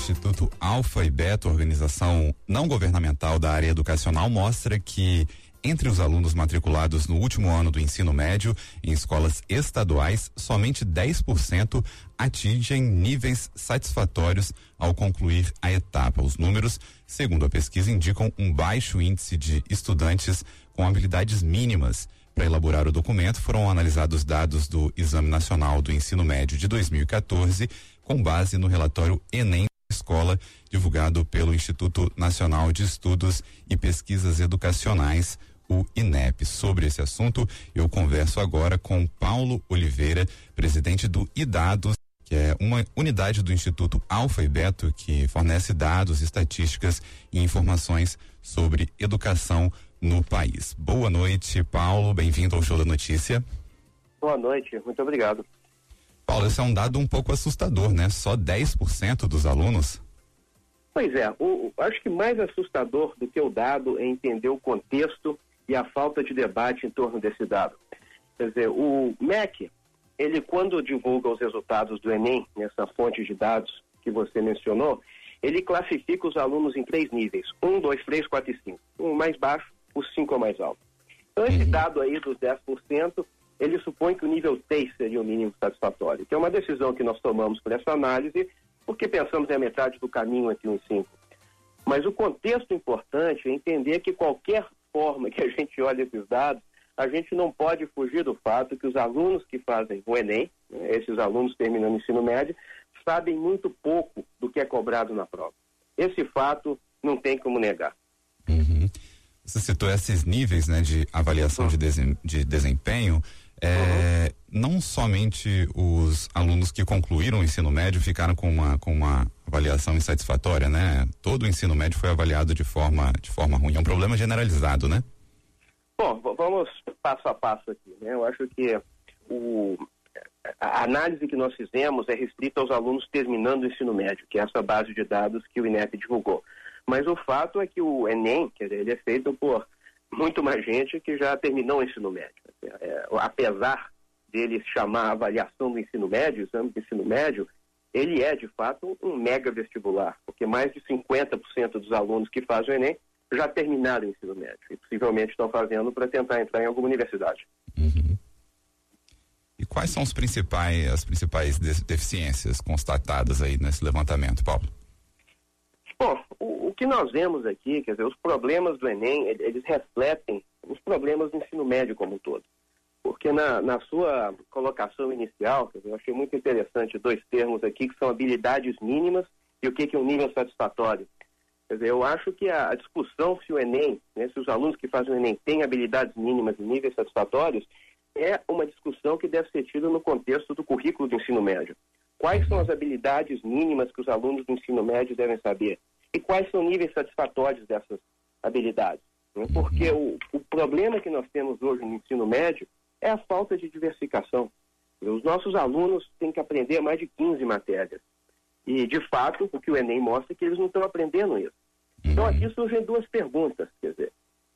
Instituto Alfa e Beta, organização não governamental da área educacional, mostra que entre os alunos matriculados no último ano do ensino médio em escolas estaduais, somente 10% atingem níveis satisfatórios ao concluir a etapa. Os números, segundo a pesquisa, indicam um baixo índice de estudantes com habilidades mínimas. Para elaborar o documento, foram analisados dados do Exame Nacional do Ensino Médio de 2014, com base no relatório Enem Escola, divulgado pelo Instituto Nacional de Estudos e Pesquisas Educacionais, o INEP. Sobre esse assunto, eu converso agora com Paulo Oliveira, presidente do iDados, que é uma unidade do Instituto Alfa e Beta que fornece dados, estatísticas e informações sobre educação no país. Boa noite, Paulo, bem-vindo ao Show da Notícia. Boa noite, muito obrigado. Paulo, esse é um dado um pouco assustador, né? Só 10% dos alunos? Pois é, acho que mais assustador do que o dado é entender o contexto e a falta de debate em torno desse dado. Quer dizer, o MEC, ele quando divulga os resultados do Enem, nessa fonte de dados que você mencionou, ele classifica os alunos em 3 níveis, 1, 2, 3, 4 e 5. Um mais baixo, o 5 é o mais alto. Então esse dado aí dos 10%, ele supõe que o nível 3 seria o mínimo satisfatório, que é uma decisão que nós tomamos por essa análise, porque pensamos em a metade do caminho entre 1 e 5. Mas o contexto importante é entender que qualquer forma que a gente olhe esses dados, a gente não pode fugir do fato que os alunos que fazem o Enem, esses alunos terminando o ensino médio, sabem muito pouco do que é cobrado na prova. Esse fato não tem como negar. Uhum. Você citou esses níveis, né, de avaliação de desempenho. Não somente os alunos que concluíram o ensino médio ficaram com uma avaliação insatisfatória, né? Todo o ensino médio foi avaliado de forma ruim. É um problema generalizado, né? Bom, vamos passo a passo aqui, né? Eu acho que a análise que nós fizemos é restrita aos alunos terminando o ensino médio, que é essa base de dados que o INEP divulgou. Mas o fato é que o Enem, quer dizer, ele é feito por muito mais gente que já terminou o ensino médio. Apesar dele chamar a avaliação do ensino médio, exame do ensino médio, ele é, de fato, um mega vestibular, porque mais de 50% dos alunos que fazem o Enem já terminaram o ensino médio e possivelmente estão fazendo para tentar entrar em alguma universidade. Uhum. E quais são as principais deficiências constatadas aí nesse levantamento, Paulo? Bom, o que nós vemos aqui, quer dizer, os problemas do Enem, eles refletem os problemas do ensino médio como um todo. Porque na sua colocação inicial, quer dizer, eu achei muito interessante 2 termos aqui, que são habilidades mínimas e o que é um nível satisfatório. Quer dizer, eu acho que a discussão se o Enem, né, se os alunos que fazem o Enem têm habilidades mínimas e níveis satisfatórios, é uma discussão que deve ser tida no contexto do currículo do ensino médio. Quais são as habilidades mínimas que os alunos do ensino médio devem saber? E quais são níveis satisfatórios dessas habilidades? Né? Porque o problema que nós temos hoje no ensino médio é a falta de diversificação. Os nossos alunos têm que aprender mais de 15 matérias. E, de fato, o que o Enem mostra é que eles não estão aprendendo isso. Então, aqui surgem 2 perguntas. Quer dizer,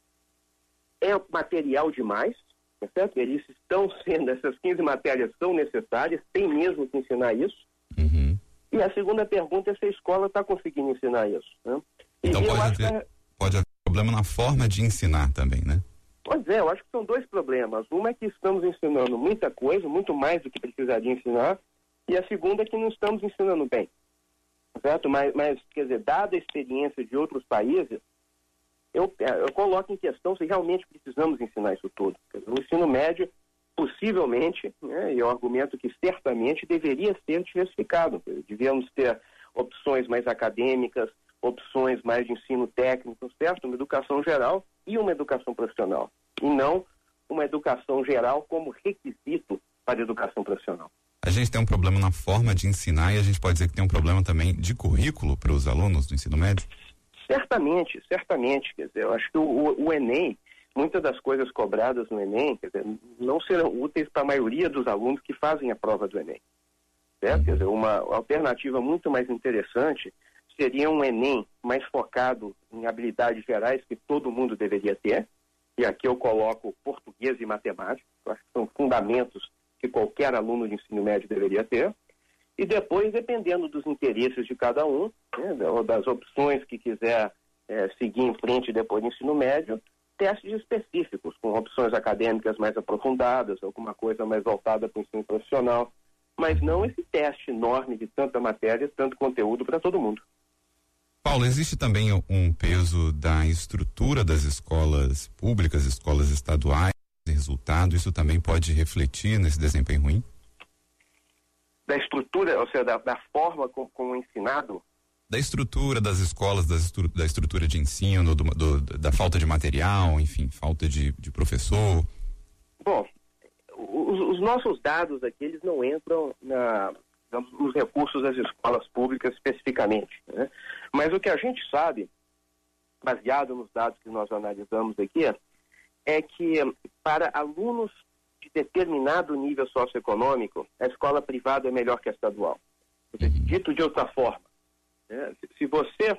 é material demais? Tá certo? Eles estão sendo, essas 15 matérias são necessárias, tem mesmo que ensinar isso. Uhum. E a segunda pergunta é se a escola está conseguindo ensinar isso. Né? Então pode haver problema na forma de ensinar também, né? Pois é, eu acho que são 2 problemas. Uma é que estamos ensinando muita coisa, muito mais do que precisaria ensinar, e a segunda é que não estamos ensinando bem. Certo? Mas quer dizer, dada a experiência de outros países, eu coloco em questão se realmente precisamos ensinar isso tudo. Quer dizer, o ensino médio, possivelmente, né, e eu argumento que certamente deveria ser diversificado. Devíamos ter opções mais acadêmicas, opções mais de ensino técnico, certo? Uma educação geral e uma educação profissional. E não uma educação geral como requisito para a educação profissional. A gente tem um problema na forma de ensinar e a gente pode dizer que tem um problema também de currículo para os alunos do ensino médio? Certamente. Quer dizer, eu acho que o Enem, muitas das coisas cobradas no Enem, quer dizer, não serão úteis para a maioria dos alunos que fazem a prova do Enem. Certo? Quer dizer, uma alternativa muito mais interessante seria um Enem mais focado em habilidades gerais que todo mundo deveria ter. E aqui eu coloco português e matemática, eu acho que são fundamentos que qualquer aluno de ensino médio deveria ter. e depois, dependendo dos interesses de cada um, né, ou das opções que quiser seguir em frente depois do ensino médio, testes específicos, com opções acadêmicas mais aprofundadas, alguma coisa mais voltada para o ensino profissional, mas não esse teste enorme de tanta matéria, tanto conteúdo para todo mundo. Paulo, existe também um peso da estrutura das escolas públicas, escolas estaduais, de resultado, isso também pode refletir nesse desempenho ruim? Da estrutura, ou seja, da forma como ensinado? Da estrutura das escolas, da estrutura de ensino, da falta de material, enfim, falta de professor. Bom, os nossos dados aqui, eles não entram nos recursos das escolas públicas especificamente, né? Mas o que a gente sabe, baseado nos dados que nós analisamos aqui, é que para alunos de determinado nível socioeconômico, a escola privada é melhor que a estadual. Dito de outra forma, né? Se você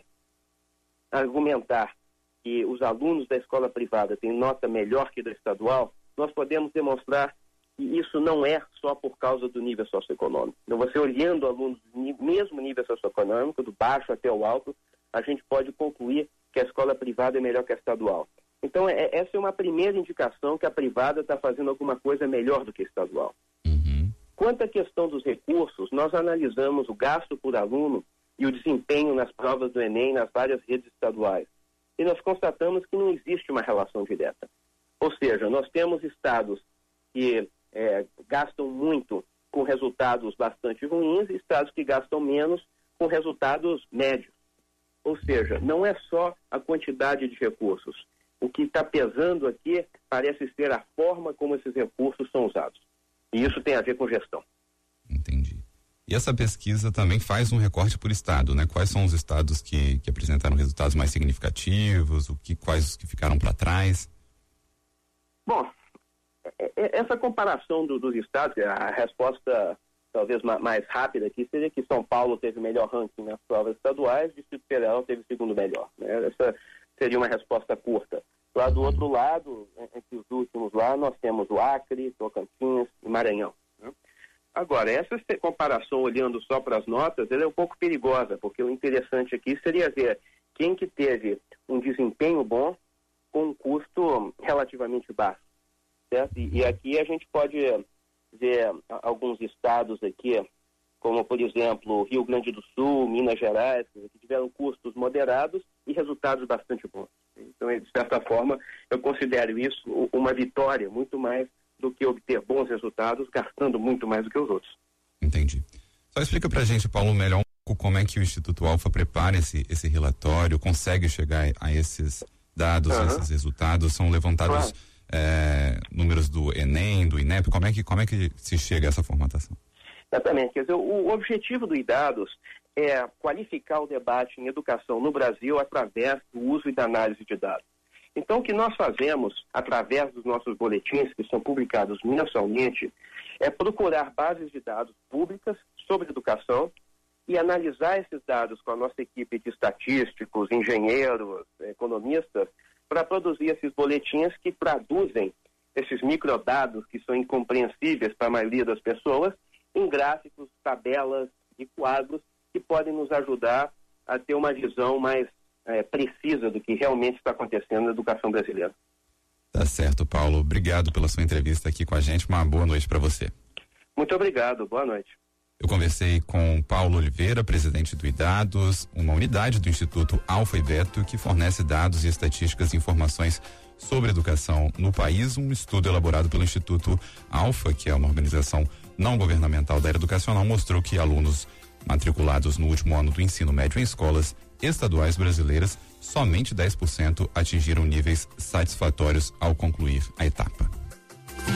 argumentar que os alunos da escola privada têm nota melhor que da estadual, nós podemos demonstrar que isso não é só por causa do nível socioeconômico. Então, você olhando alunos do mesmo nível socioeconômico, do baixo até o alto, a gente pode concluir que a escola privada é melhor que a estadual. Então, essa é uma primeira indicação que a privada está fazendo alguma coisa melhor do que a estadual. Quanto à questão dos recursos, nós analisamos o gasto por aluno e o desempenho nas provas do Enem nas várias redes estaduais. E nós constatamos que não existe uma relação direta. Ou seja, nós temos estados que gastam muito com resultados bastante ruins e estados que gastam menos com resultados médios. Ou seja, não é só a quantidade de recursos. O que está pesando aqui parece ser a forma como esses recursos são usados. E isso tem a ver com gestão. Entendi. E essa pesquisa também faz um recorte por estado, né? Quais são os estados que apresentaram resultados mais significativos, quais os que ficaram para trás? Bom, essa comparação dos estados, a resposta talvez mais rápida aqui seria que São Paulo teve o melhor ranking nas provas estaduais, Distrito Federal teve o segundo melhor, né? Essa seria uma resposta curta. Lá do outro lado, entre os últimos lá, nós temos o Acre, Tocantins e Maranhão, né? Agora, essa comparação olhando só para as notas, ela é um pouco perigosa, porque o interessante aqui seria ver quem que teve um desempenho bom com um custo relativamente baixo, certo? E aqui a gente pode ver alguns estados aqui, como, por exemplo, Rio Grande do Sul, Minas Gerais, que tiveram custos moderados e resultados bastante bons. Então, de certa forma, eu considero isso uma vitória, muito mais do que obter bons resultados, gastando muito mais do que os outros. Entendi. Só explica pra gente, Paulo, melhor um pouco como é que o Instituto Alfa prepara esse relatório, consegue chegar a esses dados, a esses resultados, são levantados números do Enem, do INEP, como é que se chega a essa formatação? Exatamente, quer dizer, o objetivo do iDados é qualificar o debate em educação no Brasil através do uso e da análise de dados. Então, o que nós fazemos, através dos nossos boletins, que são publicados mensalmente, é procurar bases de dados públicas sobre educação e analisar esses dados com a nossa equipe de estatísticos, engenheiros, economistas, para produzir esses boletins que traduzem esses microdados que são incompreensíveis para a maioria das pessoas em gráficos, tabelas e quadros que podem nos ajudar a ter uma visão mais precisa do que realmente está acontecendo na educação brasileira. Tá certo, Paulo. Obrigado pela sua entrevista aqui com a gente. Uma boa noite para você. Muito obrigado. Boa noite. Eu conversei com Paulo Oliveira, presidente do iDados, uma unidade do Instituto Alfa e Beto que fornece dados e estatísticas e informações sobre educação no país. Um estudo elaborado pelo Instituto Alfa, que é uma organização não governamental da área educacional, mostrou que alunos matriculados no último ano do ensino médio em escolas estaduais brasileiras, somente 10% atingiram níveis satisfatórios ao concluir a etapa.